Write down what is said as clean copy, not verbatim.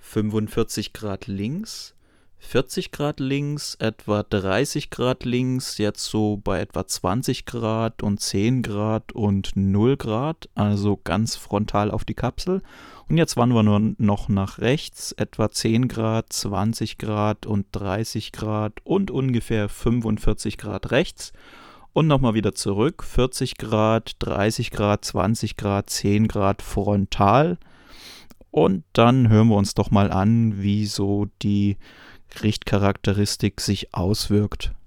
45 Grad links, 40 Grad links, etwa 30 Grad links, jetzt so bei etwa 20 Grad und 10 Grad und 0 Grad, also ganz frontal auf die Kapsel. Und jetzt wandern wir nur noch nach rechts, etwa 10 Grad, 20 Grad und 30 Grad und ungefähr 45 Grad rechts. Und nochmal wieder zurück, 40 Grad, 30 Grad, 20 Grad, 10 Grad frontal. Und dann hören wir uns doch mal an, wie so die Richtcharakteristik sich auswirkt.